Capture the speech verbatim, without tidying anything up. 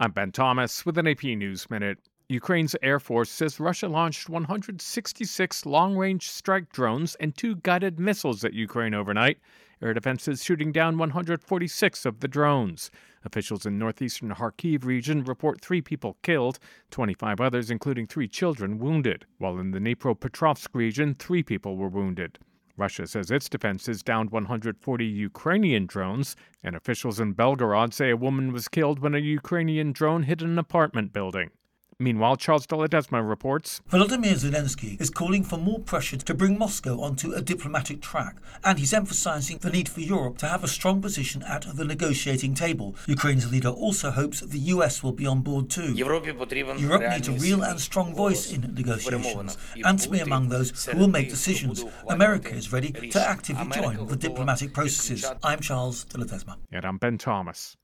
I'm Ben Thomas with an A P News Minute. Ukraine's Air Force says Russia launched one hundred sixty-six long-range strike drones and two guided missiles at Ukraine overnight. Air defenses shooting down one hundred forty-six of the drones. Officials in northeastern Kharkiv region report three people killed, twenty-five others, including three children, wounded, while in the Dnipropetrovsk region, three people were wounded. Russia says its defenses downed one hundred forty Ukrainian drones, and officials in Belgorod say a woman was killed when a Ukrainian drone hit an apartment building. Meanwhile, Charles de Ledesma reports Volodymyr Zelensky is calling for more pressure to bring Moscow onto a diplomatic track, and he's emphasising the need for Europe to have a strong position at the negotiating table. Ukraine's leader also hopes that the U S will be on board too. Europe needs a real and strong voice in negotiations, and to be among those who will make decisions. America is ready to actively join the diplomatic processes. I'm Charles de Ledesma. And I'm Ben Thomas.